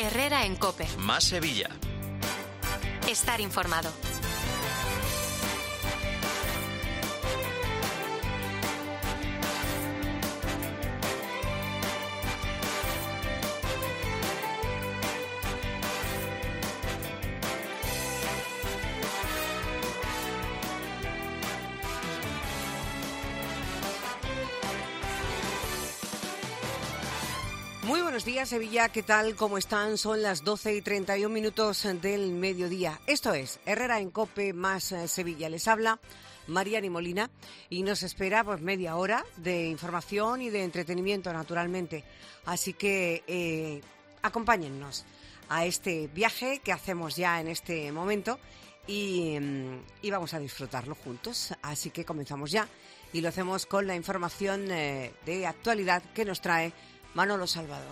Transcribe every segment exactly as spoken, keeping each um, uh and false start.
Herrera en COPE. Más Sevilla. Estar informado. Muy buenos días, Sevilla. ¿Qué tal? ¿Cómo están? Son las doce y treinta y un minutos del mediodía. Esto es Herrera en COPE más Sevilla. Les habla Mariani Molina y nos espera pues media hora de información y de entretenimiento, naturalmente. Así que eh, acompáñennos a este viaje que hacemos ya en este momento y, y vamos a disfrutarlo juntos. Así que comenzamos ya y lo hacemos con la información eh, de actualidad que nos trae Manolo Salvador.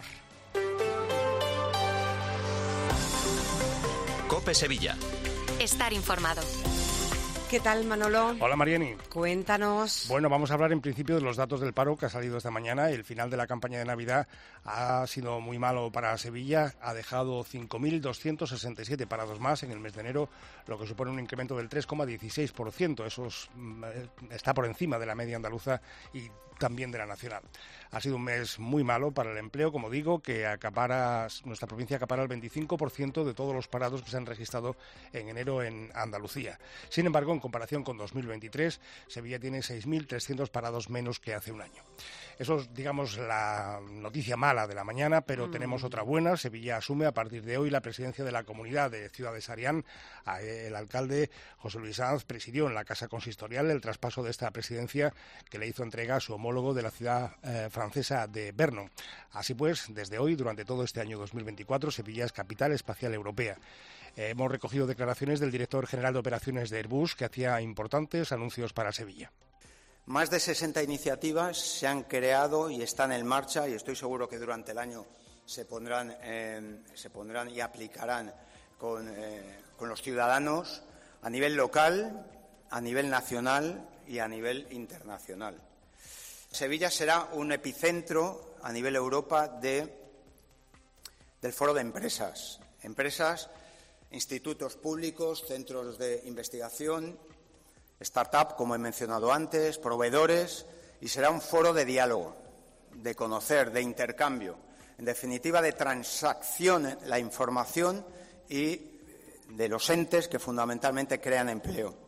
COPE Sevilla. Estar informado. ¿Qué tal, Manolo? Hola, Mariani. Cuéntanos. Bueno, vamos a hablar en principio de los datos del paro que ha salido esta mañana. El final de la campaña de Navidad ha sido muy malo para Sevilla. Ha dejado cinco mil doscientos sesenta y siete parados más en el mes de enero, lo que supone un incremento del tres coma dieciséis por ciento. Eso es, está por encima de la media andaluza y también de la nacional. Ha sido un mes muy malo para el empleo, como digo, que acapara, nuestra provincia acapara el veinticinco por ciento de todos los parados que se han registrado en enero en Andalucía. Sin embargo, en comparación con dos mil veintitrés, Sevilla tiene seis mil trescientos parados menos que hace un año. Eso es, digamos, la noticia mala de la mañana, pero mm. tenemos otra buena. Sevilla asume a partir de hoy la presidencia de la Comunidad de Ciudades Arián. El alcalde José Luis Sanz presidió en la Casa Consistorial el traspaso de esta presidencia que le hizo entrega a su homólogo de la ciudad eh, francesa de Vernon. Así pues, desde hoy, durante todo este año dos mil veinticuatro, Sevilla es capital espacial europea. Eh, hemos recogido declaraciones del director general de operaciones de Airbus, que hacía importantes anuncios para Sevilla. Más de sesenta iniciativas se han creado y están en marcha, y estoy seguro que durante el año se pondrán, eh, se pondrán y aplicarán con, eh, con los ciudadanos a nivel local, a nivel nacional y a nivel internacional. Sevilla será un epicentro a nivel Europa de, del foro de empresas, empresas, institutos públicos, centros de investigación, startup, como he mencionado antes, proveedores, y será un foro de diálogo, de conocer, de intercambio, en definitiva de transacción, la información y de los entes que fundamentalmente crean empleo.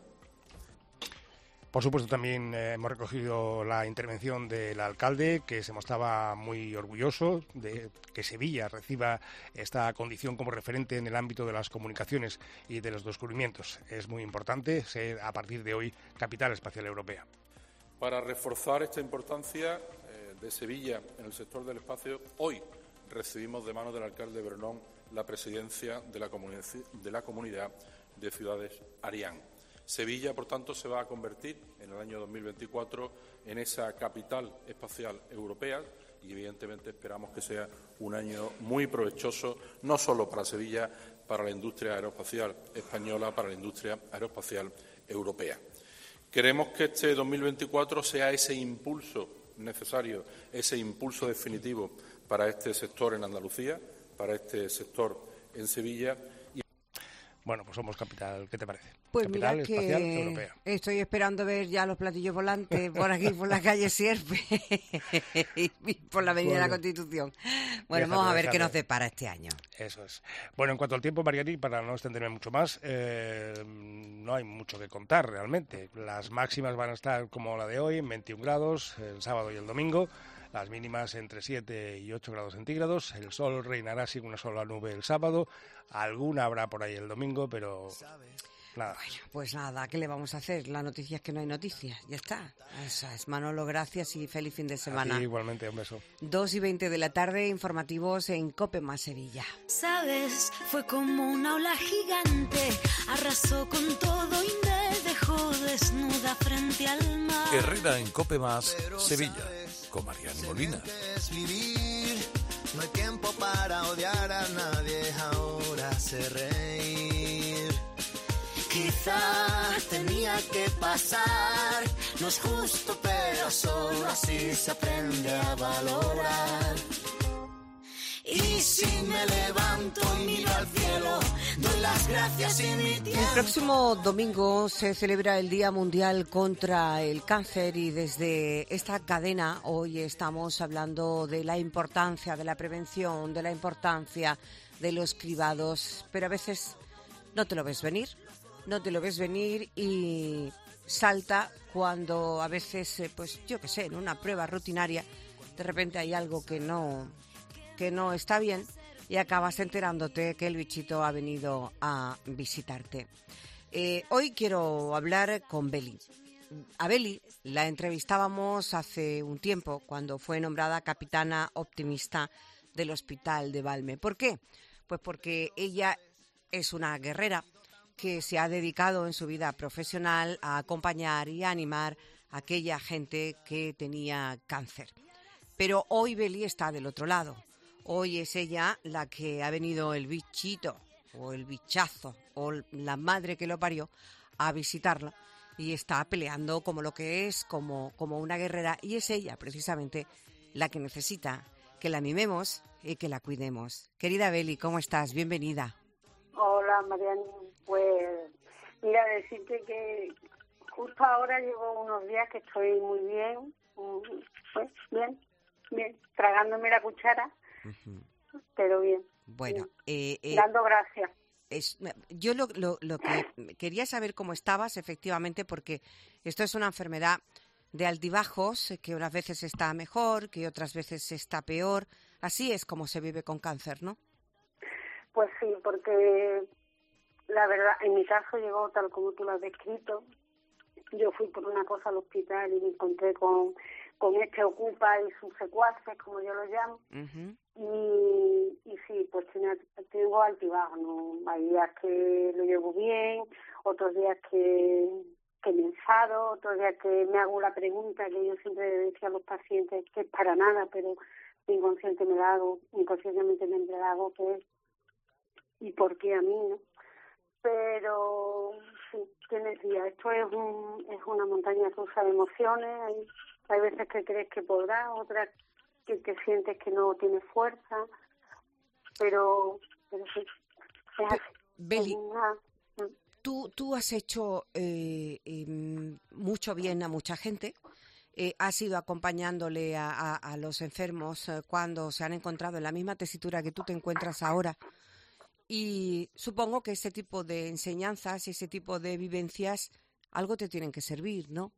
Por supuesto, también eh, hemos recogido la intervención del alcalde, que se mostraba muy orgulloso de que Sevilla reciba esta condición como referente en el ámbito de las comunicaciones y de los descubrimientos. Es muy importante ser, a partir de hoy, capital espacial europea. Para reforzar esta importancia eh, de Sevilla en el sector del espacio, hoy recibimos de manos del alcalde de Vernon la presidencia de la, comuni- de la Comunidad de Ciudades Arián. Sevilla, por tanto, se va a convertir en el año dos mil veinticuatro en esa capital espacial europea y, evidentemente, esperamos que sea un año muy provechoso, no solo para Sevilla, para la industria aeroespacial española, para la industria aeroespacial europea. Queremos que este dos mil veinticuatro sea ese impulso necesario, ese impulso definitivo para este sector en Andalucía, para este sector en Sevilla. Bueno, pues somos capital, ¿qué te parece? Pues capital mira espacial que europea. Estoy esperando ver ya los platillos volantes por aquí, por la calle Sierpe y por la Avenida bueno, de la Constitución. Bueno, déjate, vamos a ver déjate. qué nos depara este año. Eso es. Bueno, en cuanto al tiempo, Mariani, para no extenderme mucho más, eh, no hay mucho que contar realmente. Las máximas van a estar como la de hoy, en veintiún grados, el sábado y el domingo. Las mínimas entre siete y ocho grados centígrados. El sol reinará sin una sola nube el sábado. Alguna habrá por ahí el domingo, pero nada. Bueno, pues nada, ¿qué le vamos a hacer? La noticia es que no hay noticias. Ya está. Eso es. Manolo, gracias y feliz fin de semana. A ti igualmente, un beso. dos y veinte de la tarde, informativos en COPE más Sevilla. Sabes, fue como una ola gigante. Arrasó con todo y me dejó desnuda frente al mar. Herrera en COPE más Sevilla. Con Mariani Molina. No hay tiempo para odiar a nadie, ahora sé reír. Quizás tenía que pasar, no es justo, pero solo así se aprende a valorar. Y si me levanto y miro al cielo, doy las gracias y mi tiempo. El próximo domingo se celebra el Día Mundial contra el Cáncer y desde esta cadena hoy estamos hablando de la importancia de la prevención, de la importancia de los cribados, pero a veces no te lo ves venir, no te lo ves venir y salta cuando a veces, pues yo qué sé, en una prueba rutinaria, de repente hay algo que no, que no está bien y acabas enterándote que el bichito ha venido a visitarte. Eh, hoy quiero hablar con Beli. A Beli la entrevistábamos hace un tiempo cuando fue nombrada capitana optimista del Hospital de Valme. ¿Por qué? Pues porque ella es una guerrera que se ha dedicado en su vida profesional a acompañar y a animar a aquella gente que tenía cáncer. Pero hoy Beli está del otro lado. Hoy es ella la que ha venido el bichito o el bichazo o la madre que lo parió a visitarla y está peleando como lo que es, como, como una guerrera. Y es ella precisamente la que necesita que la mimemos y que la cuidemos. Querida Beli, ¿cómo estás? Bienvenida. Hola, Mariana. Pues mira, decirte que justo ahora llevo unos días que estoy muy bien, pues bien, bien, tragándome la cuchara, uh-huh. Pero bien. Bueno, bien. Eh, eh, dando gracias. Es, yo lo, lo, lo que quería saber cómo estabas, efectivamente, porque esto es una enfermedad de altibajos, que unas veces está mejor, que otras veces está peor. Así es como se vive con cáncer, ¿no? Pues sí, porque la verdad, en mi caso llegó tal como tú lo has descrito. Yo fui por una cosa al hospital y me encontré con, con este Ocupa y sus secuaces, como yo lo llamo. Uh-huh. Y, y sí, pues tengo, tengo altibajos, ¿no? Hay días que lo llevo bien, otros días que, que me enfado, otros días que me hago la pregunta que yo siempre decía a los pacientes, que es para nada, pero inconsciente me la hago, inconscientemente me la hago, que es ¿y por qué a mí, no? Pero sí, tienes días. Esto es un, es una montaña rusa de emociones. Hay, hay veces que crees que podrás, otras que, que sientes que no tienes fuerza. Pero, pero sí, es así. Beli, es una, tú, tú has hecho eh, eh, mucho bien a mucha gente. Eh, has ido acompañándole a, a, a los enfermos eh, cuando se han encontrado en la misma tesitura que tú te encuentras ahora. Y supongo que ese tipo de enseñanzas y ese tipo de vivencias algo te tienen que servir, ¿no?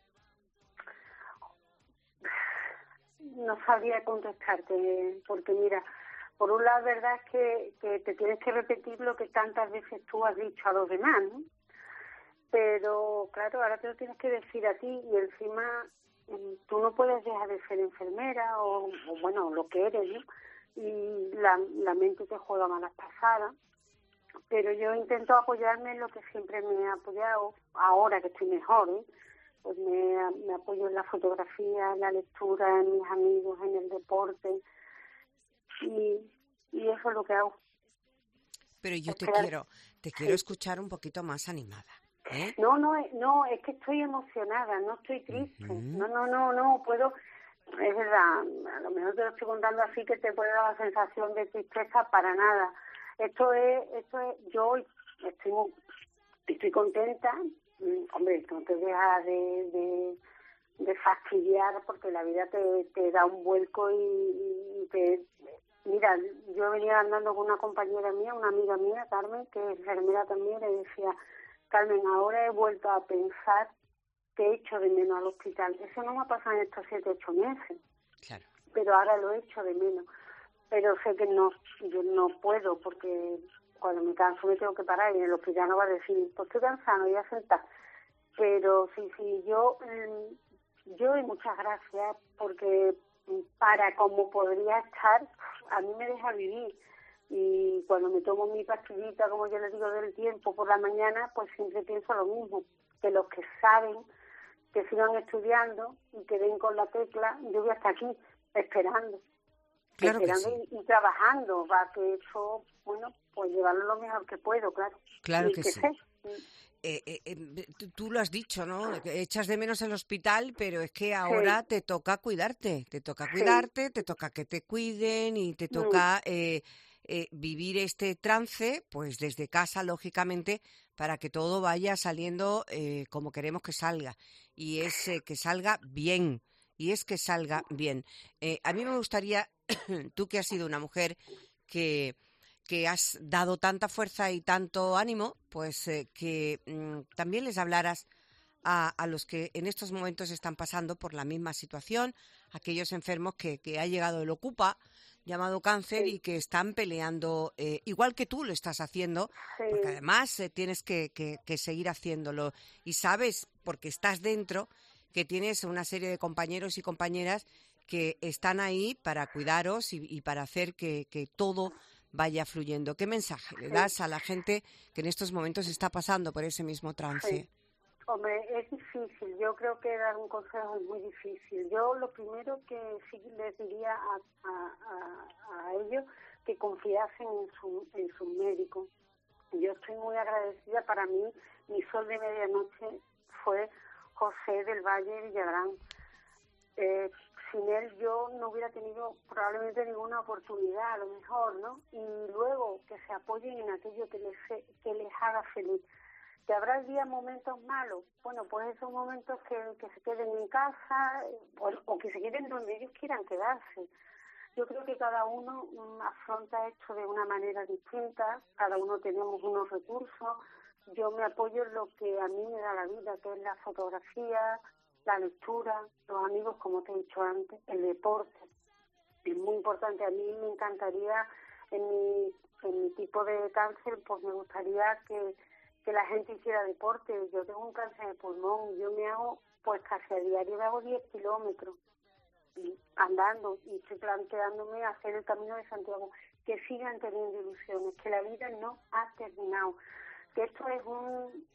No sabría contestarte, porque mira, por un lado, verdad es que, que te tienes que repetir lo que tantas veces tú has dicho a los demás, ¿no? Pero, claro, ahora te lo tienes que decir a ti y encima tú no puedes dejar de ser enfermera o, o bueno, lo que eres, ¿no? Y la, la mente te juega malas pasadas, pero yo intento apoyarme en lo que siempre me he apoyado, ahora que estoy mejor, ¿eh? Pues me, me apoyo en la fotografía, en la lectura, en mis amigos, en el deporte, y, y eso es lo que hago. Pero yo te quiero, te quiero sí. escuchar un poquito más animada. ¿eh? No, no, no, es que estoy emocionada, no estoy triste, uh-huh. no, no, no, no, puedo... Es verdad, a lo mejor te lo estoy contando así que te puede dar la sensación de tristeza, para nada. Esto es, esto es, yo estoy, estoy contenta, hombre, no te dejas de, de, de fastidiar porque la vida te, te da un vuelco y, y te... Mira, yo venía andando con una compañera mía, una amiga mía, Carmen, que es enfermera también, le decía, Carmen, ahora he vuelto a pensar que echo de menos al hospital. Eso no me ha pasado en estos siete, ocho meses. Claro. Pero ahora lo echo de menos. Pero sé que no, yo no puedo, porque cuando me canso me tengo que parar y en el hospital no va a decir, pues estoy cansada, me voy a sentar. Pero sí, sí, yo, yo doy muchas gracias, porque para como podría estar, a mí me deja vivir. Y cuando me tomo mi pastillita, como yo le digo, del tiempo por la mañana, pues siempre pienso lo mismo, que los que saben que sigan estudiando y que den con la tecla, yo voy hasta aquí esperando, claro esperando que sí. y, y trabajando para que eso, bueno, pues llevarlo lo mejor que puedo, claro. Claro y que, que sí. Sé. eh, eh, eh, tú, tú lo has dicho, ¿no? Echas de menos el hospital, pero es que ahora sí. te toca cuidarte, te toca cuidarte, sí. te toca que te cuiden y te toca eh, eh, vivir este trance, pues desde casa, lógicamente, para que todo vaya saliendo eh, como queremos que salga. Y es eh, que salga bien, y es que salga bien. Eh, a mí me gustaría, tú que has sido una mujer que... que has dado tanta fuerza y tanto ánimo, pues eh, que mmm, también les hablaras a, a los que en estos momentos están pasando por la misma situación, aquellos enfermos que, que ha llegado el Ocupa, llamado cáncer, sí. y que están peleando, eh, igual que tú lo estás haciendo, sí. porque además eh, tienes que, que, que seguir haciéndolo. Y sabes, porque estás dentro, que tienes una serie de compañeros y compañeras que están ahí para cuidaros y, y para hacer que, que todo vaya fluyendo. ¿Qué mensaje le das a la gente que en estos momentos está pasando por ese mismo trance? Sí. Hombre, es difícil. Yo creo que dar un consejo es muy difícil. Yo lo primero que sí les diría a, a, a, a ellos que confiasen en su, en sus médicos. Yo estoy muy agradecida. Para mí, mi sol de medianoche fue José del Valle Villagrán. Eh, sin él yo no hubiera tenido probablemente ninguna oportunidad, a lo mejor, ¿no? Y luego que se apoyen en aquello que les, que les haga feliz. ¿Que habrá días, momentos malos? Bueno, pues esos momentos que, que se queden en casa o, o que se queden donde ellos quieran quedarse. Yo creo que cada uno um, afronta esto de una manera distinta, cada uno tenemos unos recursos. Yo me apoyo en lo que a mí me da la vida, que es la fotografía, la lectura, los amigos, como te he dicho antes, el deporte. Es muy importante. A mí me encantaría, en mi, en mi tipo de cáncer, pues me gustaría que, que la gente hiciera deporte. Yo tengo un cáncer de pulmón y yo me hago, pues casi a diario me hago diez kilómetros andando y estoy planteándome hacer el Camino de Santiago. Que sigan teniendo ilusiones, que la vida no ha terminado. Que esto es un...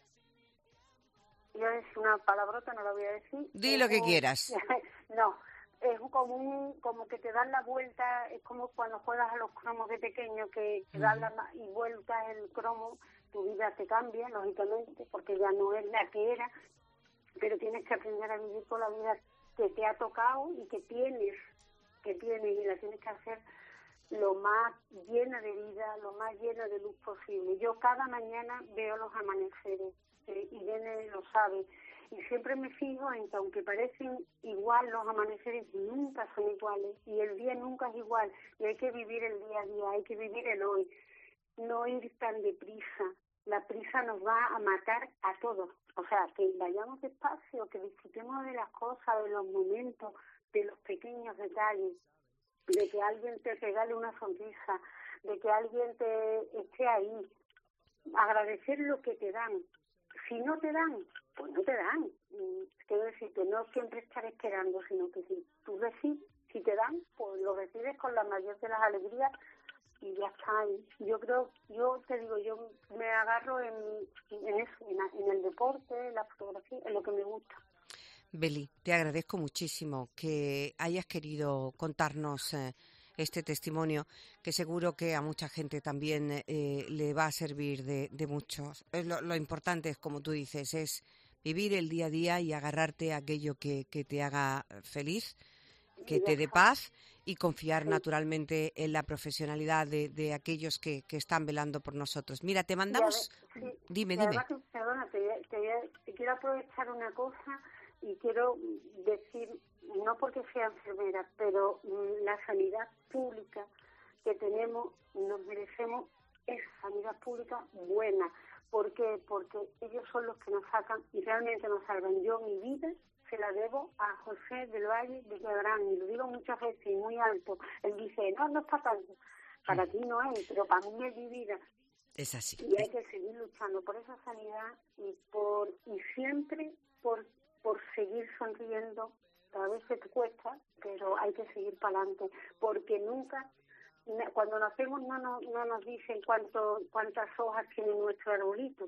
Yo voy a decir una palabrota, no la voy a decir. Di lo que un, quieras. No, es como un, como que te dan la vuelta, es como cuando juegas a los cromos de pequeño, que te dan la y vueltas el cromo, tu vida te cambia, lógicamente, porque ya no es la que era, pero tienes que aprender a vivir con la vida que te ha tocado y que tienes, que tienes, y la tienes que hacer lo más llena de vida, lo más llena de luz posible. Yo cada mañana veo los amaneceres. Irene lo sabe, y siempre me fijo en que aunque parecen igual, los amaneceres nunca son iguales y el día nunca es igual, y hay que vivir el día a día, hay que vivir el hoy, no ir tan deprisa. La prisa nos va a matar a todos. O sea, que vayamos despacio, que disfrutemos de las cosas, de los momentos, de los pequeños detalles, de que alguien te regale una sonrisa, de que alguien te esté ahí. Agradecer lo que te dan. Si no te dan, pues no te dan. Quiero decir que no siempre estar esperando, sino que si tú recibes, si te dan, pues lo recibes con la mayor de las alegrías y ya está ahí. Yo creo, yo te digo, yo me agarro en, en eso, en, en el deporte, en la fotografía, en lo que me gusta. Beli, te agradezco muchísimo que hayas querido contarnos eh, este testimonio, que seguro que a mucha gente también eh, le va a servir de, de muchos. Lo, lo importante es, como tú dices, es vivir el día a día y agarrarte a aquello que, que te haga feliz, que te dé paz, y confiar sí. naturalmente en la profesionalidad de, de aquellos que, que están velando por nosotros. Mira, te mandamos... Ver, sí. Dime, y dime. Además, perdona, te, te, te quiero aprovechar una cosa y quiero decir, no porque sea enfermera, pero mm, la sanidad pública que tenemos, nos merecemos esa sanidad pública buena. ¿Por qué? Porque ellos son los que nos sacan y realmente nos salvan. Yo mi vida se la debo a José del Valle de Villagrán, y lo digo muchas veces y muy alto. Él dice, no, no es para tanto. Para ti no es, pero para mí es mi vida. Es así. Y hay que seguir luchando por esa sanidad y por y siempre por por seguir sonriendo. A veces te cuesta, pero hay que seguir para adelante, porque nunca, cuando nacemos no nos, no nos dicen cuánto, cuántas hojas tiene nuestro arbolito,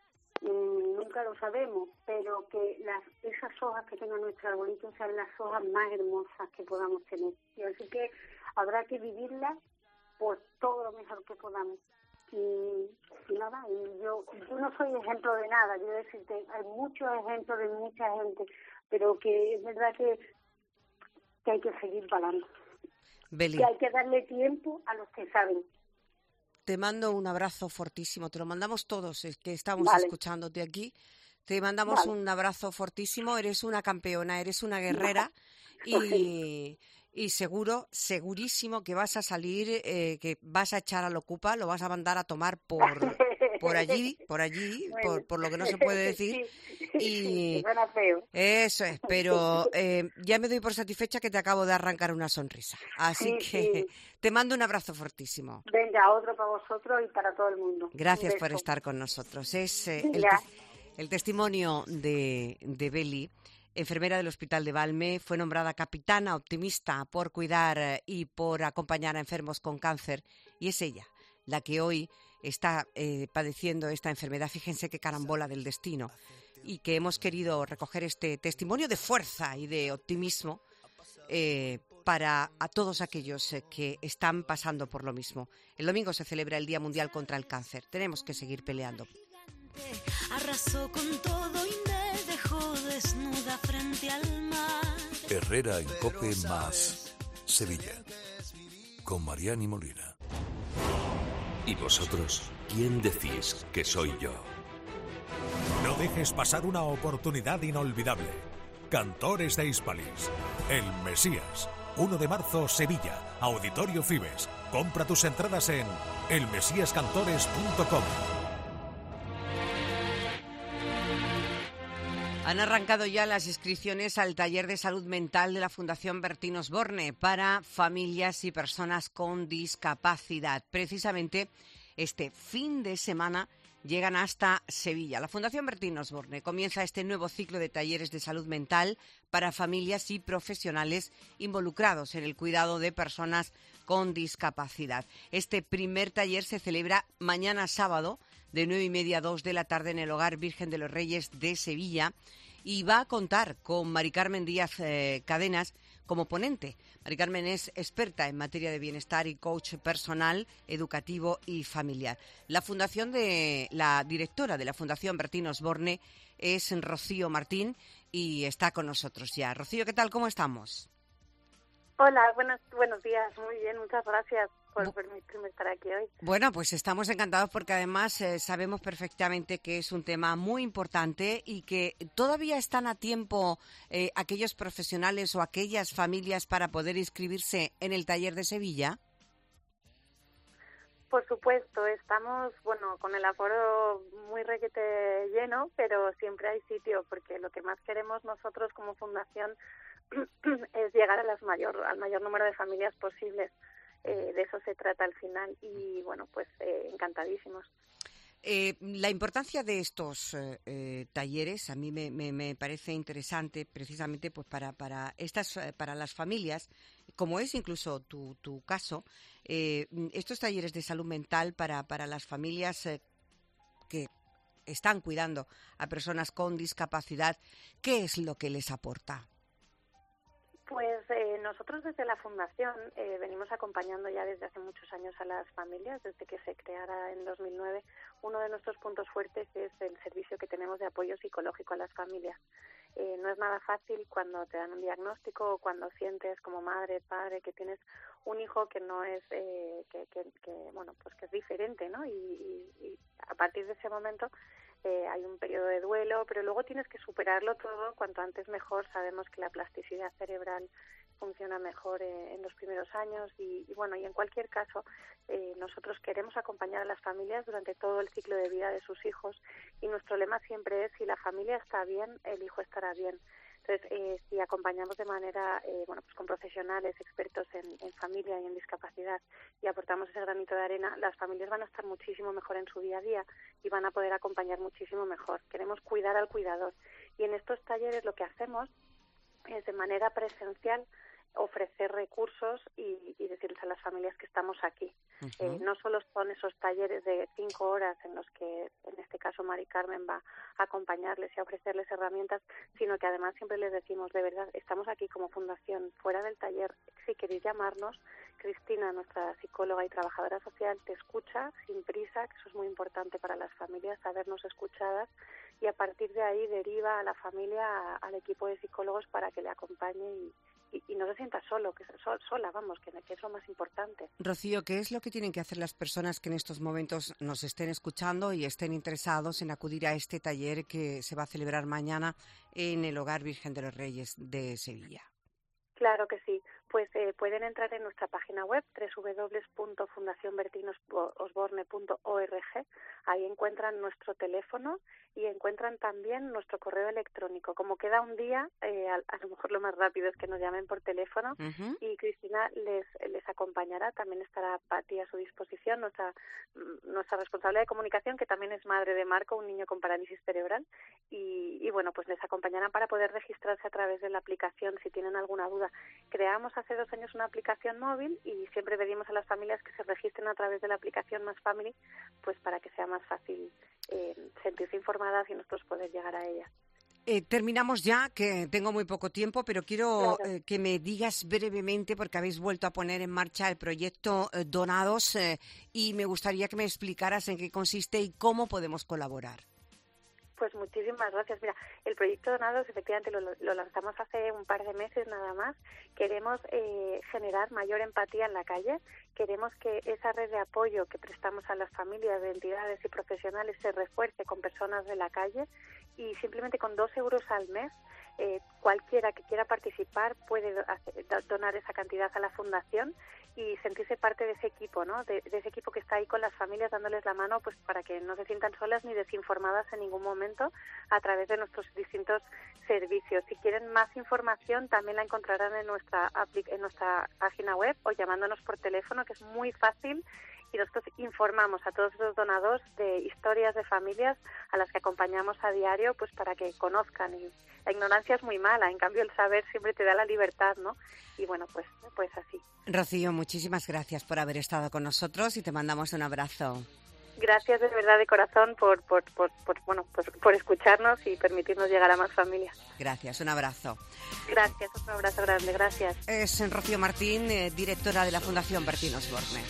mm, nunca lo sabemos, pero que las esas hojas que tenga nuestro arbolito sean las hojas más hermosas que podamos tener. Y así que habrá que vivirlas pues todo lo mejor que podamos. y nada, y yo, yo no soy ejemplo de nada, yo decirte, hay muchos ejemplos de mucha gente, pero que es verdad que, que hay que seguir parando. Beli, Que hay que darle tiempo a los que saben. te mando un abrazo fortísimo, te lo mandamos todos, es que estamos Vale. escuchándote aquí. Te mandamos Vale. un abrazo fortísimo, eres una campeona, eres una guerrera y, y seguro, segurísimo que vas a salir, eh, que vas a echar al Ocupa, lo vas a mandar a tomar por, por allí, por allí, Bueno. por, por lo que no se puede decir. Sí, Y suena feo. eso es, pero eh, ya me doy por satisfecha que te acabo de arrancar una sonrisa. Así Sí, que sí. te mando un abrazo fortísimo. Venga, otro para vosotros y para todo el mundo. Gracias Un por beso. estar con nosotros. Es eh, el, Venga. te- el testimonio de, de Beli, enfermera del Hospital de Valme, fue nombrada capitana optimista por cuidar eh, y por acompañar a enfermos con cáncer, y es ella la que hoy está eh, padeciendo esta enfermedad. Fíjense qué carambola del destino, y que hemos querido recoger este testimonio de fuerza y de optimismo eh, para a todos aquellos eh, que están pasando por lo mismo. El domingo se celebra el Día Mundial contra el Cáncer. Tenemos que seguir peleando. Arrasó con todo y me dejó desnuda frente al mar. Herrera en Cope más Sevilla. Con Mariani Molina. ¿Y vosotros? ¿Quién decís que soy yo? No dejes pasar una oportunidad inolvidable. Cantores de Hispalis. El Mesías. uno de marzo, Sevilla. Auditorio Fibes. Compra tus entradas en el mesías cantores punto com. Han arrancado ya las inscripciones al taller de salud mental de la Fundación Bertín Osborne para familias y personas con discapacidad. Precisamente este fin de semana llegan hasta Sevilla. La Fundación Bertín Osborne comienza este nuevo ciclo de talleres de salud mental para familias y profesionales involucrados en el cuidado de personas con discapacidad. Este primer taller se celebra mañana sábado de nueve y media a dos de la tarde en el Hogar Virgen de los Reyes de Sevilla, y va a contar con Mari Carmen Díaz eh, Cadenas como ponente. Mari Carmen es experta en materia de bienestar y coach personal, educativo y familiar. La fundación de la directora de la Fundación Bertín Osborne es Rocío Martín y está con nosotros ya. Rocío, ¿qué tal? ¿Cómo estamos? Hola, buenos, buenos días. Muy bien, muchas gracias por permitirme estar aquí hoy. Bueno, pues estamos encantados porque además eh, sabemos perfectamente que es un tema muy importante y que todavía están a tiempo eh, aquellos profesionales o aquellas familias para poder inscribirse en el taller de Sevilla. Por supuesto, estamos, bueno, con el aforo muy requete lleno, pero siempre hay sitio, porque lo que más queremos nosotros como fundación es llegar a las mayor, al mayor número de familias posibles. Eh, de eso se trata al final y, bueno, pues eh, encantadísimos. Eh, la importancia de estos eh, eh, talleres a mí me, me, me parece interesante, precisamente pues para para estas para las familias, como es incluso tu, tu caso, eh, estos talleres de salud mental para para las familias eh, que están cuidando a personas con discapacidad. ¿Qué es lo que les aporta? Pues eh, nosotros desde la Fundación eh, venimos acompañando ya desde hace muchos años a las familias, desde que se creara en dos mil nueve. Uno de nuestros puntos fuertes es el servicio que tenemos de apoyo psicológico a las familias. Eh, no es nada fácil cuando te dan un diagnóstico o cuando sientes como madre, padre, que tienes un hijo que no es, eh, que, que, que, bueno, pues que es diferente, ¿no? Y, y, y a partir de ese momento Eh, hay un periodo de duelo, pero luego tienes que superarlo todo, cuanto antes mejor. Sabemos que la plasticidad cerebral funciona mejor eh, en los primeros años y, y bueno, y en cualquier caso eh, nosotros queremos acompañar a las familias durante todo el ciclo de vida de sus hijos y nuestro lema siempre es: si la familia está bien, el hijo estará bien. Entonces, eh, si acompañamos de manera, eh, bueno, pues con profesionales expertos en, en familia y en discapacidad y aportamos ese granito de arena, las familias van a estar muchísimo mejor en su día a día y van a poder acompañar muchísimo mejor. Queremos cuidar al cuidador y en estos talleres lo que hacemos es de manera presencial ofrecer recursos y, y decirles a las familias que estamos aquí. Uh-huh. Eh, no solo son esos talleres de cinco horas en los que, en este caso, Mari Carmen va a acompañarles y a ofrecerles herramientas, sino que además siempre les decimos, de verdad, estamos aquí como fundación, fuera del taller, si queréis llamarnos, Cristina, nuestra psicóloga y trabajadora social, te escucha sin prisa, que eso es muy importante para las familias, sabernos escuchadas, y a partir de ahí deriva a la familia a, al equipo de psicólogos para que le acompañe y, y, y no se sienta solo, que so, sola, vamos, que, que es lo más importante. Rocío, ¿qué es lo que tienen que hacer las personas que en estos momentos nos estén escuchando y estén interesados en acudir a este taller que se va a celebrar mañana en el Hogar Virgen de los Reyes de Sevilla? Claro que sí. Pues eh, pueden entrar en nuestra página web doble u doble u doble u punto fundación bertín osborne punto org. Ahí encuentran nuestro teléfono y encuentran también nuestro correo electrónico. Como queda un día, eh, a, a lo mejor lo más rápido es que nos llamen por teléfono. Uh-huh. Y Cristina les les acompañará. También estará Pati a su disposición, nuestra nuestra responsable de comunicación, que también es madre de Marco, un niño con parálisis cerebral. Y, y bueno, pues les acompañarán para poder registrarse a través de la aplicación si tienen alguna duda. Creamos hace dos años una aplicación móvil y siempre pedimos a las familias que se registren a través de la aplicación Más Family, pues para que sea más fácil eh, sentirse informadas y nosotros poder llegar a ellas. Eh, terminamos ya, que tengo muy poco tiempo, pero quiero claro. eh, que me digas brevemente, porque habéis vuelto a poner en marcha el proyecto eh, Donados eh, y me gustaría que me explicaras en qué consiste y cómo podemos colaborar. Pues muchísimas gracias. Mira, el proyecto Donados efectivamente lo, lo lanzamos hace un par de meses nada más. Queremos eh, generar mayor empatía en la calle. Queremos que esa red de apoyo que prestamos a las familias, de entidades y profesionales se refuerce con personas de la calle y simplemente con dos euros al mes eh, cualquiera que quiera participar puede hacer, donar esa cantidad a la fundación y sentirse parte de ese equipo, ¿no? De, de ese equipo que está ahí con las familias dándoles la mano, pues para que no se sientan solas ni desinformadas en ningún momento a través de nuestros distintos servicios. Si quieren más información también la encontrarán en nuestra en nuestra página web o llamándonos por teléfono, que es muy fácil. Y nosotros informamos a todos los donadores de historias de familias a las que acompañamos a diario, pues para que conozcan. Y la ignorancia es muy mala, en cambio el saber siempre te da la libertad, ¿no? Y bueno, pues, pues así. Rocío, muchísimas gracias por haber estado con nosotros y te mandamos un abrazo. Gracias de verdad de corazón por, por, por, por, bueno, por, por escucharnos y permitirnos llegar a más familias. Gracias, un abrazo. Gracias, un abrazo grande, gracias. Es Rocío Martín, eh, directora de la Fundación Bertín Osborne.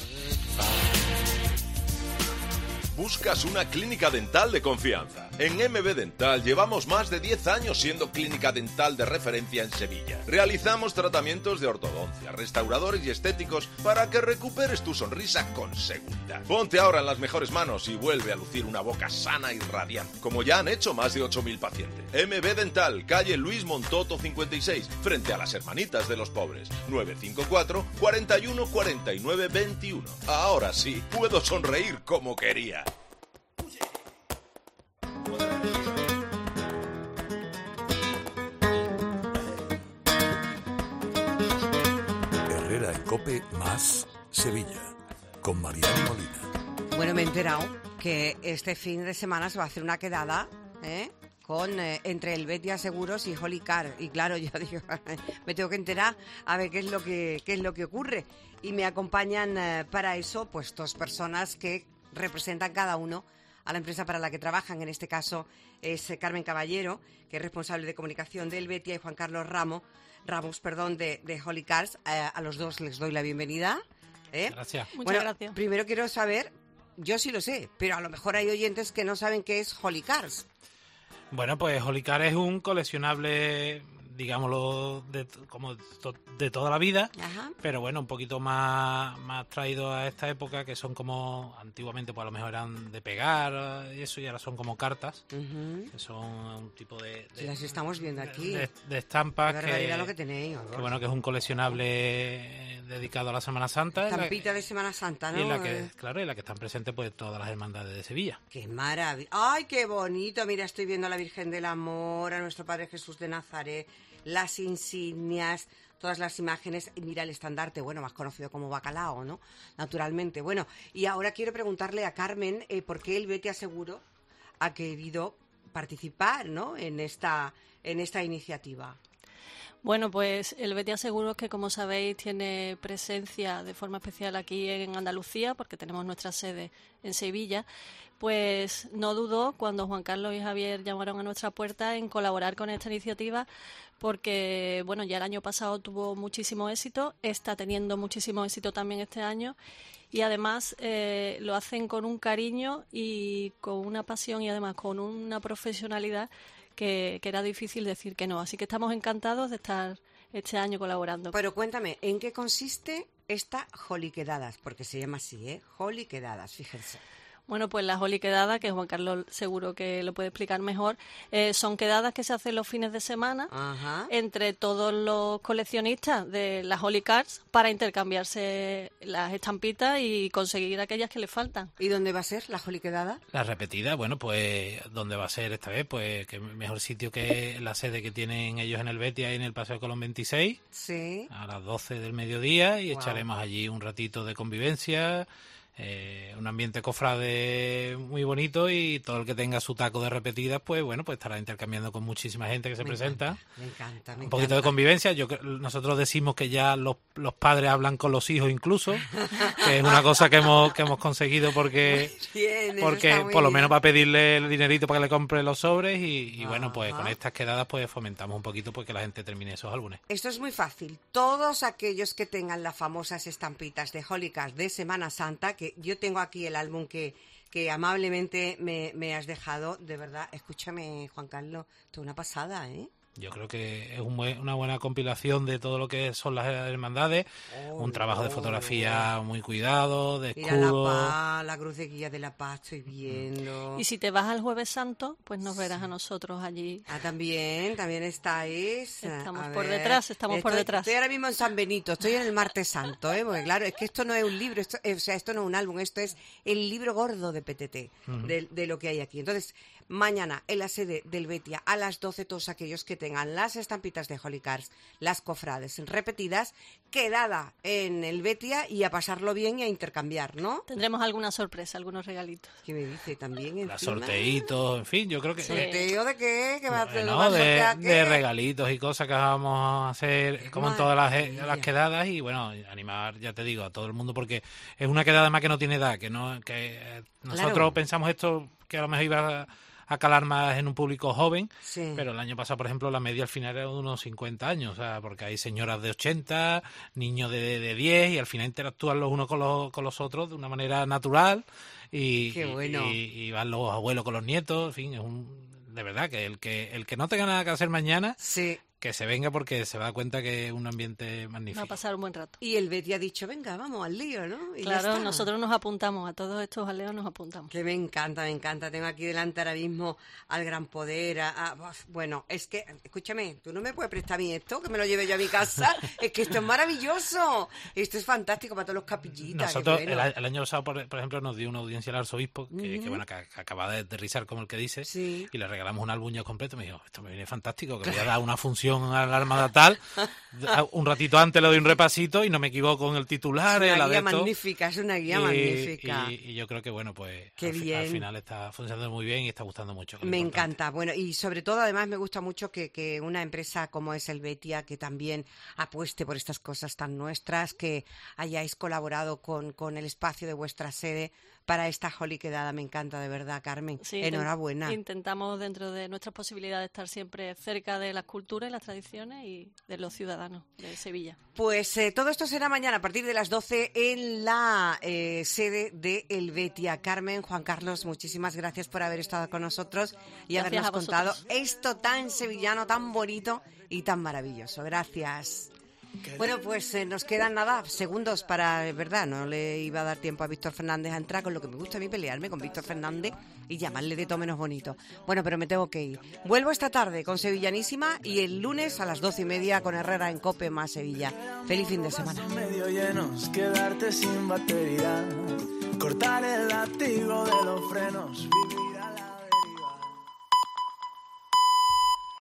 ¿Buscas una clínica dental de confianza? En M B Dental llevamos más de diez años siendo clínica dental de referencia en Sevilla. Realizamos tratamientos de ortodoncia, restauradores y estéticos para que recuperes tu sonrisa con seguridad. Ponte ahora en las mejores manos y vuelve a lucir una boca sana y radiante, como ya han hecho más de ocho mil pacientes. M B Dental, calle Luis Montoto cincuenta y seis, frente a las Hermanitas de los Pobres. nueve cinco cuatro, cuarenta y uno, cuarenta y nueve, veintiuno. Ahora sí, puedo sonreír como quería. Herrera en COPE más Sevilla, con Mariano Molina. Bueno, me he enterado que este fin de semana se va a hacer una quedada, ¿eh? Con eh, entre el Betia Seguros y Holy Car. Y claro, yo digo, me tengo que enterar a ver qué es lo que qué es lo que ocurre. Y me acompañan eh, para eso pues dos personas que representan cada uno a la empresa para la que trabajan. En este caso es eh, Carmen Caballero, que es responsable de comunicación del Betia, y Juan Carlos Ramos, Ramos perdón, de, de Holy Cars. Eh, a los dos les doy la bienvenida. ¿eh? Gracias. Bueno, Muchas gracias. Primero quiero saber, yo sí lo sé, pero a lo mejor hay oyentes que no saben qué es Holy Cars. Bueno, pues Holy Car es un coleccionable, digámoslo, de, como to, de toda la vida. Ajá. Pero bueno, un poquito más, más traído a esta época, que son como, antiguamente pues a lo mejor eran de pegar y eso, y ahora son como cartas, uh-huh. que son un tipo de... de las estamos viendo aquí. De, de estampas. Qué barbaridad lo que tenéis. Que bueno, que es un coleccionable dedicado a la Semana Santa. Estampita de Semana Santa, ¿no? Y en la que, claro, en la que están presentes pues todas las hermandades de Sevilla. ¡Qué maravilla! ¡Ay, qué bonito! Mira, estoy viendo a la Virgen del Amor, a nuestro Padre Jesús de Nazaret, las insignias, todas las imágenes, y mira el estandarte, bueno, más conocido como Bacalao, ¿no? Naturalmente. Bueno, y ahora quiero preguntarle a Carmen eh, por qué el Betia Seguro ha querido participar, ¿no?, en esta, en esta iniciativa. Bueno, pues el Betia Seguros, que como sabéis tiene presencia de forma especial aquí en Andalucía, porque tenemos nuestra sede en Sevilla, pues no dudó cuando Juan Carlos y Javier llamaron a nuestra puerta en colaborar con esta iniciativa, porque bueno, ya el año pasado tuvo muchísimo éxito, está teniendo muchísimo éxito también este año, y además eh, lo hacen con un cariño y con una pasión y además con una profesionalidad que, que era difícil decir que no. Así que estamos encantados de estar este año colaborando. Pero cuéntame, ¿en qué consiste esta Joliquedadas? Porque se llama así, ¿eh? Joliquedadas, fíjense. Bueno, pues las Joliquedadas, que Juan Carlos seguro que lo puede explicar mejor, eh, son quedadas que se hacen los fines de semana Ajá. entre todos los coleccionistas de las Holy Cards para intercambiarse las estampitas y conseguir aquellas que les faltan. ¿Y dónde va a ser la Joliquedada? La repetida, bueno, pues ¿dónde va a ser esta vez? Pues que mejor sitio que la sede que tienen ellos en el Betia y en el Paseo de Colón veintiséis, sí. a las doce del mediodía, y wow. echaremos allí un ratito de convivencia. Eh, un ambiente cofrade muy bonito, y todo el que tenga su taco de repetidas, pues bueno, pues estará intercambiando con muchísima gente que se me presenta. Encanta, me encanta, me un poquito encanta. de convivencia. Yo nosotros decimos que ya los, los padres hablan con los hijos incluso, que es una cosa que hemos que hemos conseguido porque bien, porque por lo bien. menos va a pedirle el dinerito para que le compre los sobres y, y bueno, pues con estas quedadas pues fomentamos un poquito porque la gente termine esos álbumes. Esto es muy fácil. Todos aquellos que tengan las famosas estampitas de Holy Cards de Semana Santa, que yo tengo aquí el álbum que, que amablemente me, me has dejado, de verdad, escúchame, Juan Carlos, esto es una pasada, ¿eh? Yo creo que es un buen, una buena compilación de todo lo que son las hermandades, oh, un trabajo de fotografía oh. muy cuidado, de escudo. Mira la paz, la cruz de guía de la paz, estoy viendo. Y si te vas al Jueves Santo, pues nos verás a nosotros allí. Ah, también, también estáis. Estamos a por ver. detrás, estamos estoy, por detrás. Estoy ahora mismo en San Benito, estoy en el Martes Santo, ¿eh? Porque claro, es que esto no es un libro, esto, o sea, esto no es un álbum, esto es el libro gordo de P T T, uh-huh. de, de lo que hay aquí. Entonces, mañana en la sede del Betia a las doce, todos aquellos que tengan las estampitas de Holy Cards, las cofrades repetidas, quedada en el Betia y a pasarlo bien y a intercambiar, ¿no? Tendremos alguna sorpresa, algunos regalitos. ¿Qué me dice también? Los sorteitos, en fin, yo creo que... ¿Sorteo de qué? ¿Que va bueno, a de, a de regalitos y cosas que vamos a hacer como en todas las, las quedadas, y bueno, animar, ya te digo, a todo el mundo, porque es una quedada además que no tiene edad, que no que nosotros claro. pensamos esto que a lo mejor iba a a calar más en un público joven, sí. pero el año pasado, por ejemplo, la media al final era de unos cincuenta años, o sea, porque hay señoras de ochenta, niños de, de diez, y al final interactúan los unos con los, con los otros de una manera natural, y, Qué bueno. y, y van los abuelos con los nietos, en fin, es un... De verdad, que el que el que no tenga nada que hacer mañana, sí. que se venga, porque se va a dar cuenta que es un ambiente magnífico. Va a pasar un buen rato. Y el Betia ha dicho, venga, vamos al lío, ¿no? Y claro, nosotros nos apuntamos, a todos estos aleos nos apuntamos. Que me encanta, me encanta. Tengo aquí delante ahora mismo al Gran Poder. A, a, bueno, es que, escúchame, tú no me puedes prestar a mí esto, que me lo lleve yo a mi casa. Es que esto es maravilloso. Esto es fantástico para todos los capillitas. Nosotros, bueno. el, el año pasado, por, por ejemplo, nos dio una audiencia al arzobispo, que, uh-huh. que bueno, que, que acaba de aterrizar, como el que dice, sí. y le regalamos un álbum ya completo. Me dijo, esto me viene fantástico, que voy a dar una función a la Armada tal, un ratito antes le doy un repasito y no me equivoco en el titular. Es una el guía adepto, magnífica, es una guía y, magnífica. Y, y yo creo que, bueno, pues Qué al, bien. al final está funcionando muy bien y está gustando mucho. Me encanta. Bueno, y sobre todo, además, me gusta mucho que, que una empresa como es el Betia, que también apueste por estas cosas tan nuestras, que hayáis colaborado con, con el espacio de vuestra sede para esta Joliquedada. Me encanta, de verdad, Carmen. Sí, enhorabuena. Intentamos, dentro de nuestras posibilidades, estar siempre cerca de las culturas y las tradiciones y de los ciudadanos de Sevilla. Pues eh, todo esto será mañana a partir de las doce en la eh, sede de El Betia. Carmen, Juan Carlos, muchísimas gracias por haber estado con nosotros y gracias habernos contado esto tan sevillano, tan bonito y tan maravilloso. Gracias. Bueno, pues eh, nos quedan nada, segundos para, verdad, no le iba a dar tiempo a Víctor Fernández a entrar, con lo que me gusta a mí pelearme con Víctor Fernández y llamarle de todo menos bonito. Bueno, pero me tengo que ir. Vuelvo esta tarde con Sevillanísima y el lunes a las doce y media con Herrera en COPE más Sevilla. Feliz fin de semana. Medio llenos, quedarte sin batería, cortar el látigo de los frenos.